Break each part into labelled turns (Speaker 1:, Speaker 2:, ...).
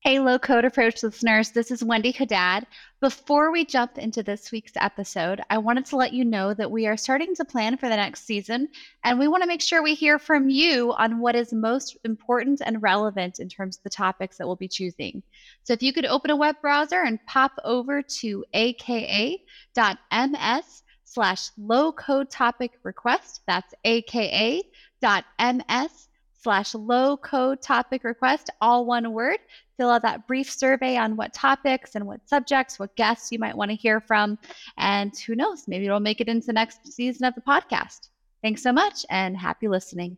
Speaker 1: Hey, Low Code Approach listeners, this is Wendy Haddad. Before we jump into this week's episode, I wanted to let you know that we are starting to plan for the next season, and we want to make sure we hear from you on what is most important and relevant in terms of the topics that we'll be choosing. So if you could open a web browser and pop over to aka.ms/low code topic request, that's aka.ms/low code topic request, all one word. Fill out that brief survey on what topics and what subjects, what guests you might want to hear from. And who knows, maybe it'll make it into the next season of the podcast. Thanks so much and happy listening.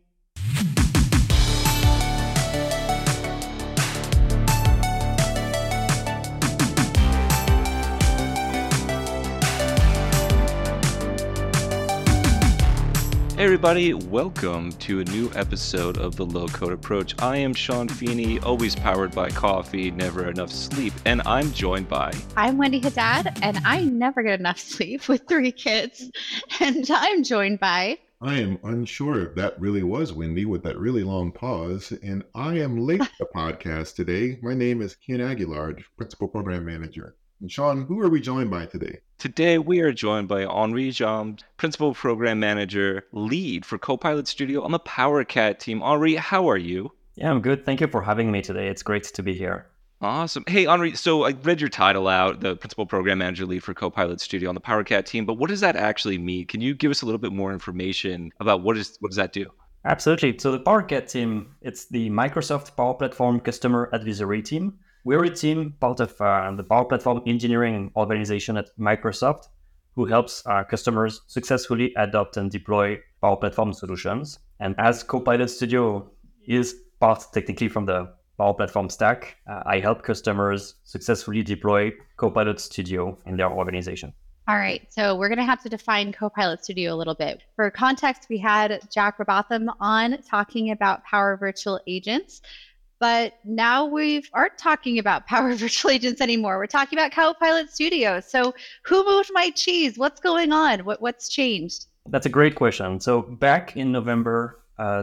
Speaker 2: Hey everybody, welcome to a new episode of the Low Code Approach. I am Sean Feeney, always powered by coffee, never enough sleep, and I'm joined by...
Speaker 1: I'm Wendy Haddad, and I never get enough sleep with 3 kids, and I'm joined by...
Speaker 3: I am unsure if that really was Wendy with that really long pause, and I am late to the podcast today. My name is Ken Aguilar, Principal Program Manager. And Sean, who are we joined by today?
Speaker 2: Today we are joined by Henri Jambes, Principal Program Manager, Lead for Copilot Studio on the PowerCat team. Henri, how are you?
Speaker 4: Yeah, I'm good. Thank you for having me today. It's great to be here.
Speaker 2: Awesome. Hey, Henri, so I read your title out, the Principal Program Manager, Lead for Copilot Studio on the PowerCat team, but what does that actually mean? Can you give us a little bit more information about what does that do?
Speaker 4: Absolutely. So the PowerCat team, it's the Microsoft Power Platform Customer Advisory Team. We're a team part of the Power Platform engineering organization at Microsoft who helps our customers successfully adopt and deploy Power Platform solutions. And as Copilot Studio is part technically from the Power Platform stack, I help customers successfully deploy Copilot Studio in their organization.
Speaker 1: All right, so we're going to have to define Copilot Studio a little bit. For context, we had Jack Robotham on talking about Power Virtual Agents. But now we aren't talking about Power Virtual Agents anymore. We're talking about Copilot Studio. So who moved my cheese? What's going on? What's changed?
Speaker 4: That's a great question. So back in November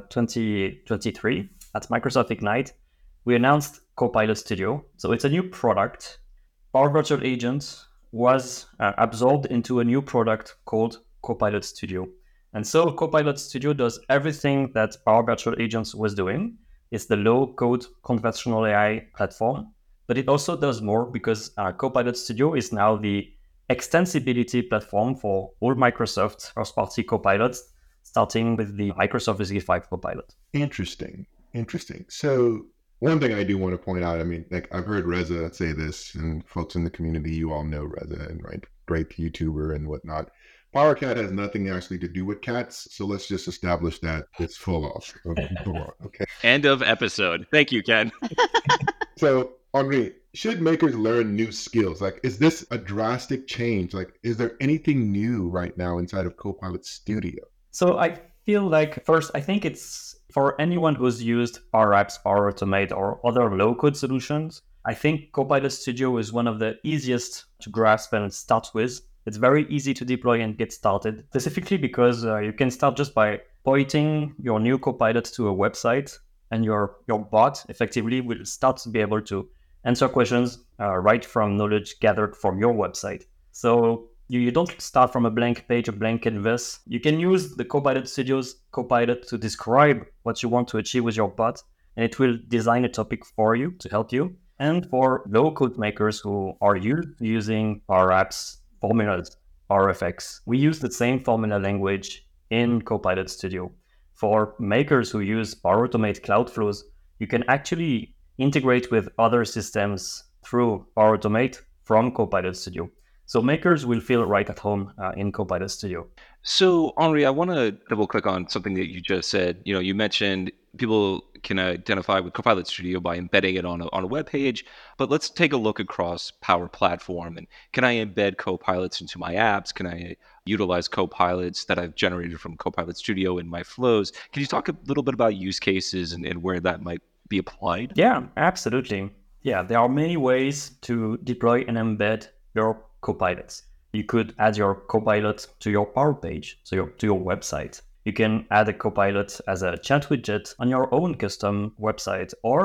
Speaker 4: 2023 at Microsoft Ignite, we announced Copilot Studio. So it's a new product. Power Virtual Agents was absorbed into a new product called Copilot Studio. And so Copilot Studio does everything that Power Virtual Agents was doing. It's the low-code conversational AI platform, but it also does more because Copilot Studio is now the extensibility platform for all Microsoft first-party copilots, starting with the Microsoft 365 Copilot.
Speaker 3: Interesting. So one thing I do want to point out, I've heard Reza say this, and folks in the community, you all know Reza, and right, great YouTuber and whatnot. PowerCat has nothing actually to do with cats, so let's just establish that it's full off. Okay.
Speaker 2: End of episode. Thank you, Ken.
Speaker 3: So, Henri, should makers learn new skills? Is this a drastic change? Is there anything new right now inside of Copilot Studio?
Speaker 4: So I feel like, first, I think it's for anyone who's used Power Apps, Power Automate, or other low-code solutions, I think Copilot Studio is one of the easiest to grasp and start with. It's very easy to deploy and get started, specifically because you can start just by pointing your new Copilot to a website, and your bot effectively will start to be able to answer questions right from knowledge gathered from your website. So you don't start from a blank page, a blank canvas. You can use the Copilot Studio's Copilot to describe what you want to achieve with your bot, and it will design a topic for you to help you. And for low-code makers who are using Power Apps, formulas, RFX, we use the same formula language in Copilot Studio. For makers who use Power Automate Cloud Flows, you can actually integrate with other systems through Power Automate from Copilot Studio. So makers will feel right at home in Copilot Studio.
Speaker 2: So, Henri, I want to double click on something that you just said. You mentioned people can identify with Copilot Studio by embedding it on a web page, but let's take a look across Power Platform. And can I embed Copilots into my apps? Can I utilize Copilots that I've generated from Copilot Studio in my flows? Can you talk a little bit about use cases and where that might be applied?
Speaker 4: Yeah, absolutely. Yeah, there are many ways to deploy and embed your Copilots. You could add your Copilot to your Power page, to your website. You can add a Copilot as a chat widget on your own custom website, or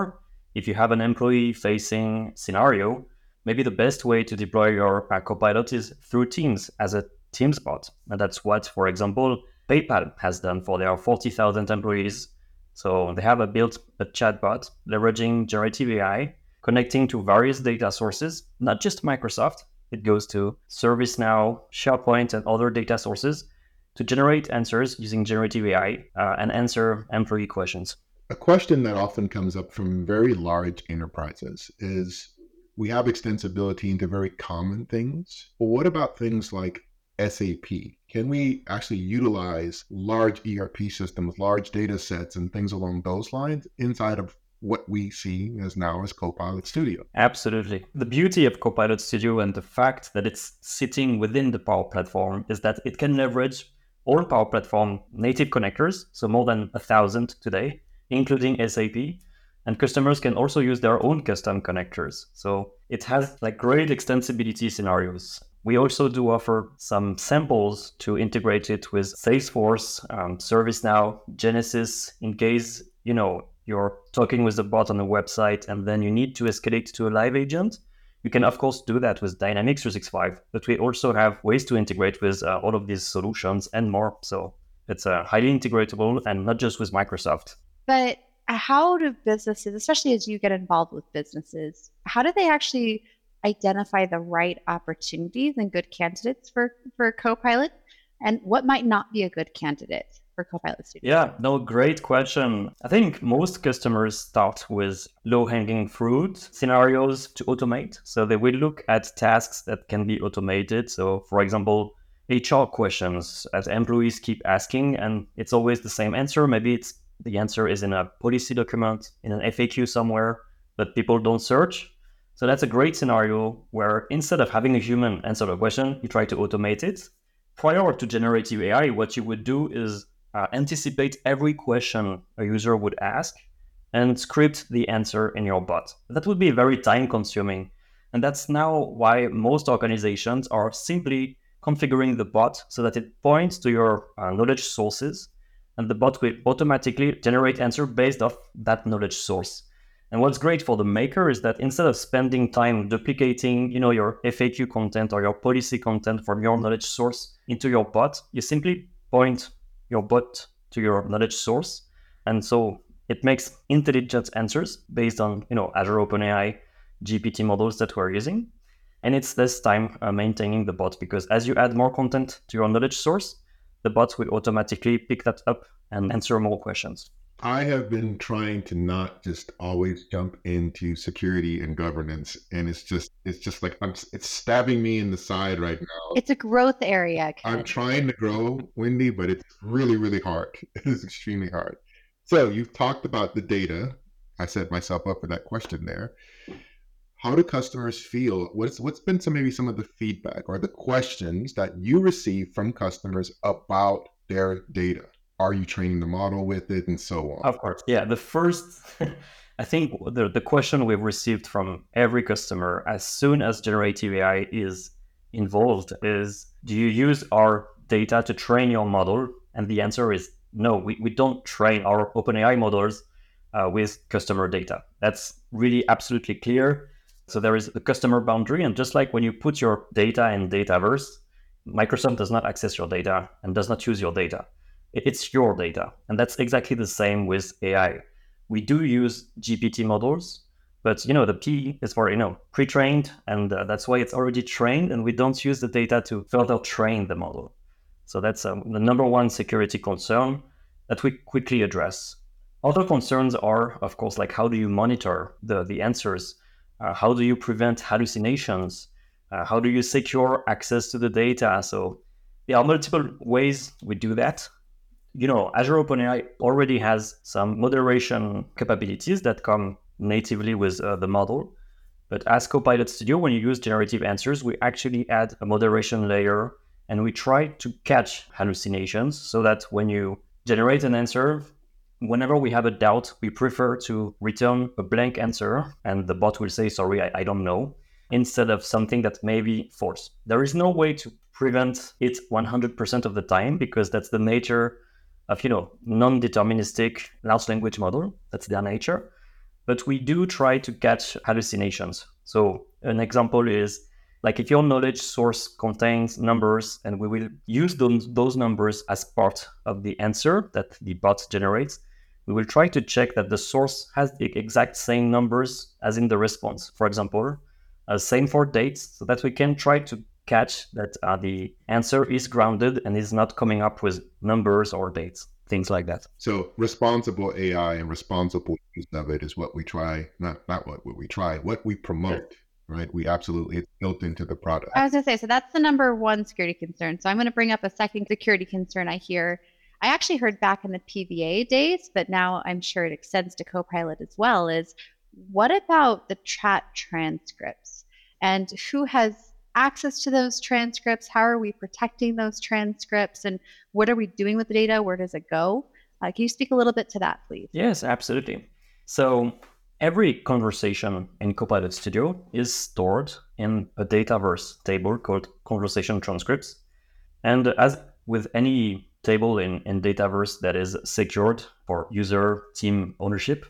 Speaker 4: if you have an employee-facing scenario, maybe the best way to deploy your Copilot is through Teams as a Teams bot. And that's what, for example, PayPal has done for their 40,000 employees. So they have built a chatbot leveraging generative AI, connecting to various data sources, not just Microsoft. It goes to ServiceNow, SharePoint, and other data sources to generate answers using generative AI and answer employee questions.
Speaker 3: A question that often comes up from very large enterprises is we have extensibility into very common things, but what about things like SAP? Can we actually utilize large ERP systems, large data sets, and things along those lines inside of what we see as now as Copilot Studio?
Speaker 4: Absolutely. The beauty of Copilot Studio and the fact that it's sitting within the Power Platform is that it can leverage all Power Platform native connectors, so more than 1,000 today, including SAP. And customers can also use their own custom connectors. So it has like great extensibility scenarios. We also do offer some samples to integrate it with Salesforce, ServiceNow, Genesys, in case, you're talking with a bot on a website and then you need to escalate to a live agent. You can, of course, do that with Dynamics 365, but we also have ways to integrate with all of these solutions and more. So it's highly integratable and not just with Microsoft.
Speaker 1: But how do businesses, especially as you get involved with businesses, how do they actually identify the right opportunities and good candidates for Copilot? And what might not be a good candidate for Copilot Studio?
Speaker 4: Yeah, no, great question. I think most customers start with low-hanging fruit scenarios to automate. So they will look at tasks that can be automated. So for example, HR questions as employees keep asking, and it's always the same answer. Maybe the answer is in a policy document, in an FAQ somewhere, but people don't search. So that's a great scenario where instead of having a human answer the question, you try to automate it. Prior to generative AI, what you would do is anticipate every question a user would ask and script the answer in your bot. That would be very time consuming. And that's now why most organizations are simply configuring the bot so that it points to your knowledge sources, and the bot will automatically generate answer based off that knowledge source. And what's great for the maker is that instead of spending time duplicating, your FAQ content or your policy content from your knowledge source into your bot, you simply point your bot to your knowledge source. And so it makes intelligent answers based on, Azure OpenAI GPT models that we're using. And it's less time maintaining the bot, because as you add more content to your knowledge source, the bot will automatically pick that up and answer more questions.
Speaker 3: I have been trying to not just always jump into security and governance, and it's just like it's stabbing me in the side right now.
Speaker 1: It's a growth area, Ken.
Speaker 3: I'm trying to grow, Wendy, but it's really, really hard. It's extremely hard. So you've talked about the data. I set myself up for that question there. How do customers feel? What's been some of the feedback or the questions that you receive from customers about their data? Are you training the model with it, and so on?
Speaker 4: Of course. Yeah. The first, I think the question we've received from every customer as soon as generative AI is involved is, do you use our data to train your model? And the answer is no, we don't train our OpenAI models with customer data. That's really absolutely clear. So there is a customer boundary. And just like when you put your data in Dataverse, Microsoft does not access your data and does not use your data. It's your data. And that's exactly the same with AI. We do use GPT models, but the P is for pre-trained, and that's why it's already trained, and we don't use the data to further train the model. So that's the number one security concern that we quickly address. Other concerns are, of course, like how do you monitor the answers? How do you prevent hallucinations? How do you secure access to the data? So there are multiple ways we do that. Azure OpenAI already has some moderation capabilities that come natively with the model. But as Copilot Studio, when you use generative answers, we actually add a moderation layer, and we try to catch hallucinations so that when you generate an answer, whenever we have a doubt, we prefer to return a blank answer, and the bot will say, sorry, I don't know, instead of something that may be false. There is no way to prevent it 100% of the time, because that's the nature of non-deterministic large language model. That's their nature. but we do try to catch hallucinations. So an example is like if your knowledge source contains numbers and we will use those numbers as part of the answer that the bot generates, we will try to check that the source has the exact same numbers as in the response. For example, same for dates, so that we can try to catch that the answer is grounded and is not coming up with numbers or dates, things like that.
Speaker 3: So responsible AI and responsible use of it is what we try, not what we try, what we promote, right? We absolutely, it's built into the product.
Speaker 1: I was going to say, so that's the number one security concern. So I'm going to bring up a second security concern I hear. I actually heard back in the PVA days, but now I'm sure it extends to Copilot as well, is what about the chat transcripts? And who has access to those transcripts? How are we protecting those transcripts? And what are we doing with the data? Where does it go? Can you speak a little bit to that, please?
Speaker 4: Yes, absolutely. So every conversation in Copilot Studio is stored in a Dataverse table called conversation transcripts. And as with any table in Dataverse that is secured for user team ownership,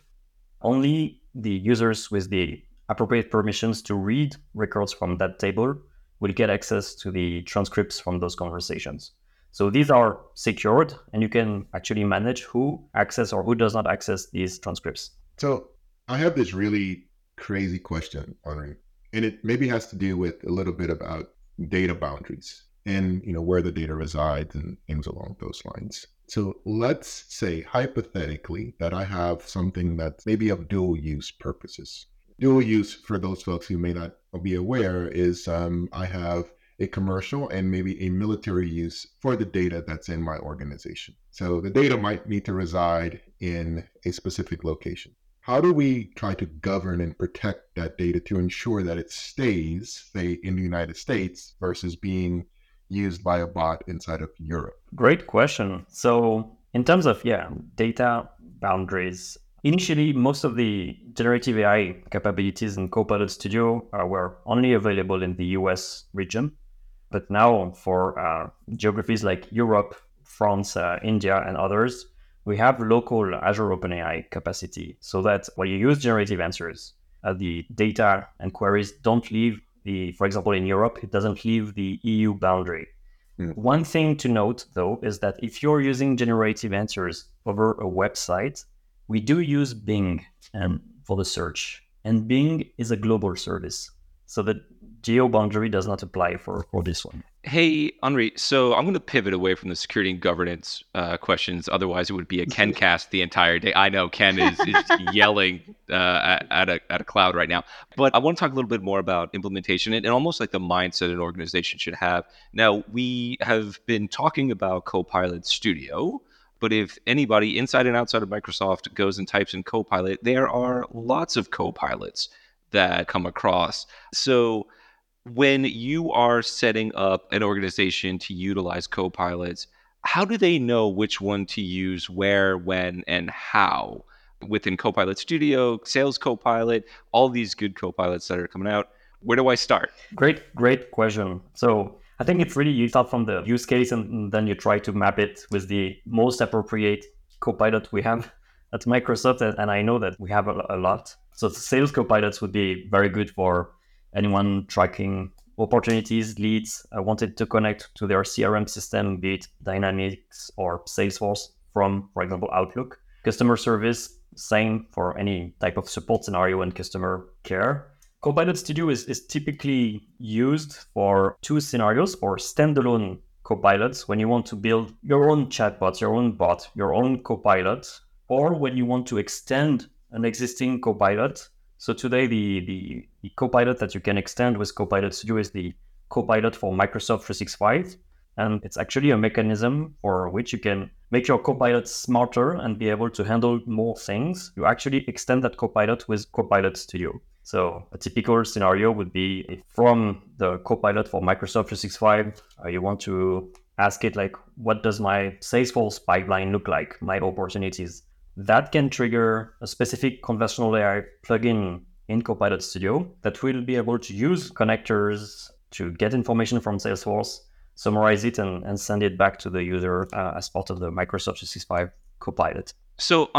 Speaker 4: only the users with the appropriate permissions to read records from that table will get access to the transcripts from those conversations. So these are secured, and you can actually manage who access or who does not access these transcripts.
Speaker 3: So I have this really crazy question, Henri, and it maybe has to do with a little bit about data boundaries and where the data resides and things along those lines. So let's say hypothetically that I have something that's maybe of dual use purposes. Dual use, for those folks who may not be aware, is I have a commercial and maybe a military use for the data that's in my organization. So the data might need to reside in a specific location. How do we try to govern and protect that data to ensure that it stays, say, in the United States versus being used by a bot inside of Europe?
Speaker 4: Great question. So in terms of, data boundaries, initially, most of the generative AI capabilities in Copilot Studio were only available in the US region. But now for geographies like Europe, France, India, and others, we have local Azure OpenAI capacity so that when you use generative answers, the data and queries don't leave for example, in Europe, it doesn't leave the EU boundary. One thing to note, though, is that if you're using generative answers over a website, we do use Bing for the search, and Bing is a global service. So the geo boundary does not apply for this one.
Speaker 2: Hey, Henri, so I'm going to pivot away from the security and governance questions. Otherwise, it would be a Ken cast the entire day. I know Ken is yelling at a cloud right now. But I want to talk a little bit more about implementation and almost like the mindset an organization should have. Now, we have been talking about Copilot Studio, but if anybody inside and outside of Microsoft goes and types in Copilot, there are lots of Copilots that come across. So when you are setting up an organization to utilize Copilots, how do they know which one to use, where, when, and how? Within Copilot Studio, Sales Copilot, all these good Copilots that are coming out, where do I start?
Speaker 4: Great question. So I think it's really, you start from the use case and then you try to map it with the most appropriate Copilot we have at Microsoft. And I know that we have a lot. So the Sales Copilots would be very good for anyone tracking opportunities, leads, wanted to connect to their CRM system, be it Dynamics or Salesforce from, for example, Outlook. Customer service, same for any type of support scenario and customer care. Copilot Studio is typically used for two scenarios, for standalone Copilots, when you want to build your own chatbot, your own bot, your own Copilot, or when you want to extend an existing Copilot. So today, the Copilot that you can extend with Copilot Studio is the Copilot for Microsoft 365. And it's actually a mechanism for which you can make your Copilot smarter and be able to handle more things. You actually extend that Copilot with Copilot Studio. So a typical scenario would be if from the Copilot for Microsoft 365, you want to ask it like, what does my Salesforce pipeline look like, my opportunities? That can trigger a specific conversational AI plugin in Copilot Studio that will be able to use connectors to get information from Salesforce, summarize it, and send it back to the user as part of the Microsoft 365 Copilot.
Speaker 2: So, Henri,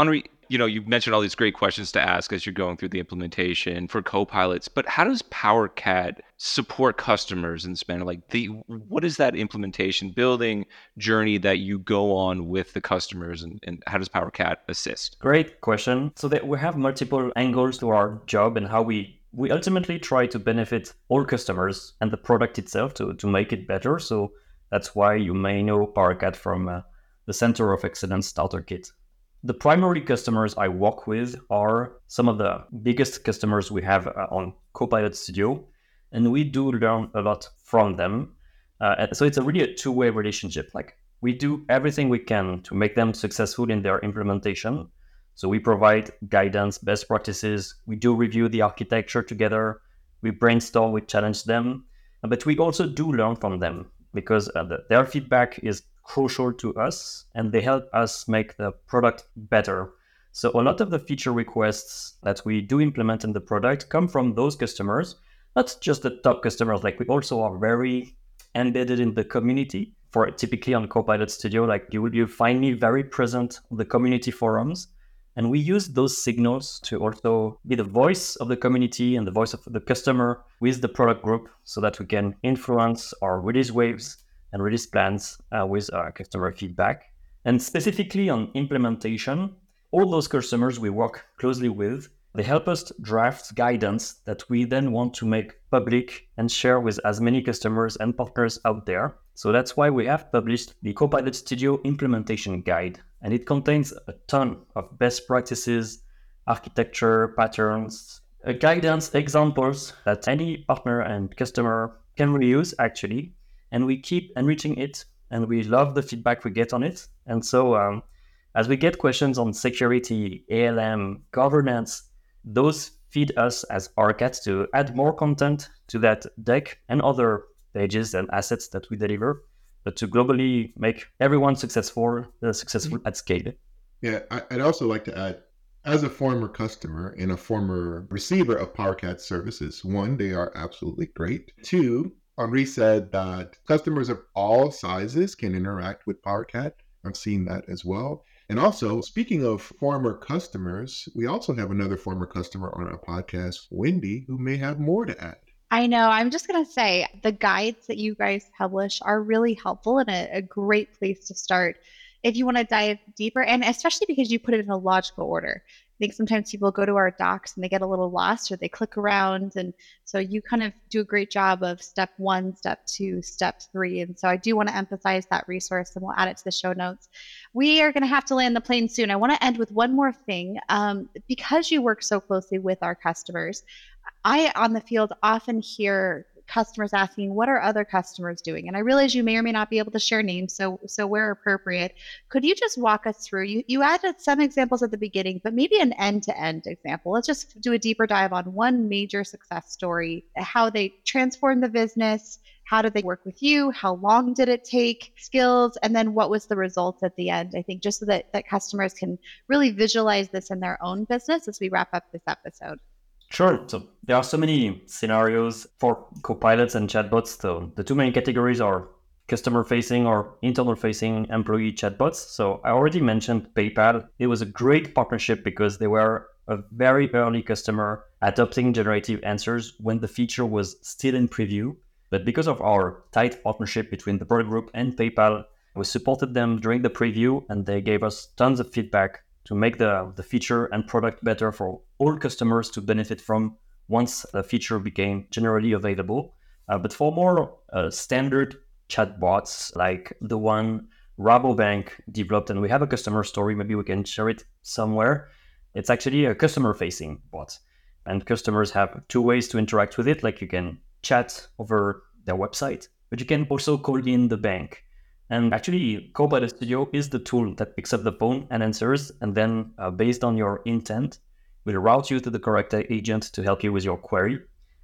Speaker 2: You mentioned all these great questions to ask as you're going through the implementation for Copilots, but how does PowerCat support customers in this manner? Like what is that implementation building journey that you go on with the customers, and how does PowerCat assist?
Speaker 4: Great question. So that we have multiple angles to our job and how we ultimately try to benefit all customers and the product itself to make it better. So that's why you may know PowerCat from the Center of Excellence Starter Kit. The primary customers I work with are some of the biggest customers we have on Copilot Studio, and we do learn a lot from them. So it's really a two-way relationship. Like we do everything we can to make them successful in their implementation. So we provide guidance, best practices. We do review the architecture together. We brainstorm, we challenge them, but we also do learn from them because their feedback is crucial to us and they help us make the product better. So a lot of the feature requests that we do implement in the product come from those customers, not just the top customers. Like we also are very embedded in the community. For typically on Copilot Studio, like you find me very present on the community forums. And we use those signals to also be the voice of the community and the voice of the customer with the product group so that we can influence our release waves and release plans with customer feedback. And specifically on implementation, all those customers we work closely with, they help us draft guidance that we then want to make public and share with as many customers and partners out there. So that's why we have published the Copilot Studio Implementation Guide. And it contains a ton of best practices, architecture, patterns, guidance, examples that any partner and customer can reuse actually. And we keep enriching it, and we love the feedback we get on it. And so as we get questions on security, ALM, governance, those feed us as PowerCat to add more content to that deck and other pages and assets that we deliver, but to globally make everyone successful at scale.
Speaker 3: Yeah, I'd also like to add, as a former customer and a former receiver of PowerCat services, one, they are absolutely great. Two, Henri said that customers of all sizes can interact with PowerCat. I've seen that as well. And also, speaking of former customers, we also have another former customer on our podcast, Wendy, who may have more to add.
Speaker 1: I know. I'm just going to say the guides that you guys publish are really helpful and a great place to start if you want to dive deeper, and especially because you put it in a logical order. I think sometimes people go to our docs and they get a little lost or they click around. And so you kind of do a great job of step 1, step 2, step 3. And so I do want to emphasize that resource, and we'll add it to the show notes. We are going to have to land the plane soon. I want to end with one more thing. Because you work so closely with our customers, I, on the field, often hear customers asking, what are other customers doing? And I realize you may or may not be able to share names, so where appropriate, could you just walk us through? You added some examples at the beginning, but maybe an end-to-end example. Let's just do a deeper dive on one major success story, how they transformed the business, how did they work with you, how long did it take, skills, and then what was the result at the end? I think just so that customers can really visualize this in their own business as we wrap up this episode.
Speaker 4: Sure. So there are so many scenarios for copilots and chatbots. So the two main categories are customer-facing or internal-facing employee chatbots. So I already mentioned PayPal. It was a great partnership because they were a very early customer adopting generative answers when the feature was still in preview. But because of our tight partnership between the product group and PayPal, we supported them during the preview, and they gave us tons of feedback to make the feature and product better for all customers to benefit from once the feature became generally available. But for more standard chatbots, like the one Rabobank developed, and we have a customer story, maybe we can share it somewhere. It's actually a customer-facing bot. And customers have two ways to interact with it, like you can chat over their website, but you can also call in the bank. And actually, Copilot Studio is the tool that picks up the phone and answers, and then based on your intent, will route you to the correct agent to help you with your query.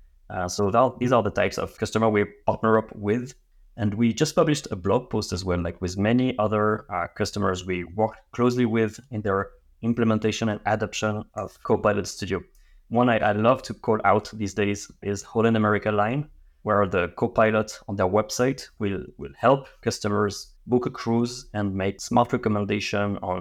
Speaker 4: These are the types of customer we partner up with. And we just published a blog post as well, like with many other customers we work closely with in their implementation and adoption of Copilot Studio. One I love to call out these days is Holland America Line, where the Copilot on their website will help customers book a cruise and make smart recommendation on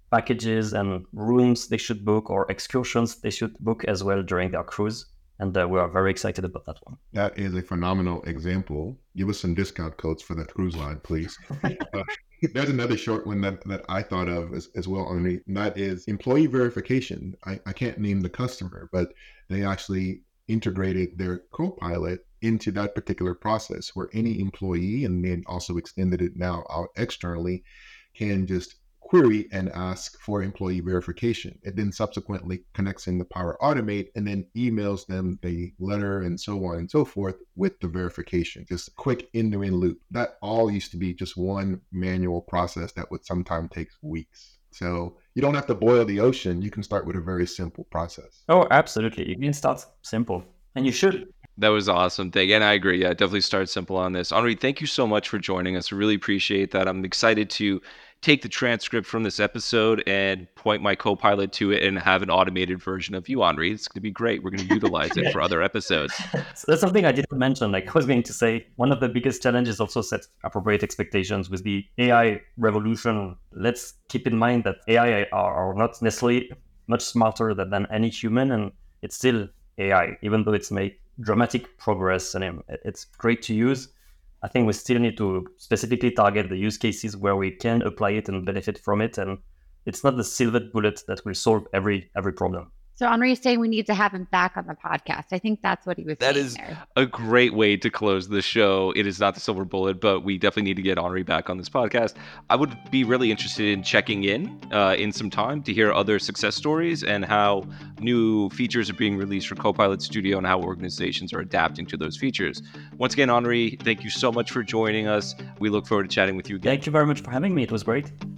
Speaker 4: packages and rooms they should book or excursions they should book as well during their cruise. And we are very excited about that one.
Speaker 3: That is a phenomenal example. Give us some discount codes for that cruise line, please. There's another short one that I thought of as well, Henri, and that is employee verification. I can't name the customer, but they actually integrated their Copilot into that particular process where any employee, and then also extended it now out externally, can just query and ask for employee verification. It then subsequently connects in the Power Automate and then emails them the letter and so on and so forth with the verification. Just a quick end-to-end loop. That all used to be just one manual process that would sometimes take weeks. So you don't have to boil the ocean. You can start with a very simple process.
Speaker 4: Oh, absolutely. You can start simple, and you should.
Speaker 2: That was awesome. And I agree. Yeah, definitely start simple on this. Henri, thank you so much for joining us. I really appreciate that. I'm excited to take the transcript from this episode and point my Copilot to it and have an automated version of you, Henri. It's going to be great. We're going to utilize it for other episodes.
Speaker 4: So that's something I didn't mention. Like I was going to say, one of the biggest challenges also set appropriate expectations with the AI revolution. Let's keep in mind that AI are not necessarily much smarter than any human, and it's still AI, even though it's made dramatic progress and it's great to use. I think we still need to specifically target the use cases where we can apply it and benefit from it. And it's not the silver bullet that will solve every problem.
Speaker 1: So Henri is saying we need to have him back on the podcast. I think that's what he was saying.
Speaker 2: That is
Speaker 1: there.
Speaker 2: a great way to close the show. It is not the silver bullet, but we definitely need to get Henri back on this podcast. I would be really interested in checking in some time to hear other success stories and how new features are being released for Copilot Studio and how organizations are adapting to those features. Once again, Henri, thank you so much for joining us. We look forward to chatting with you again.
Speaker 4: Thank you very much for having me. It was great.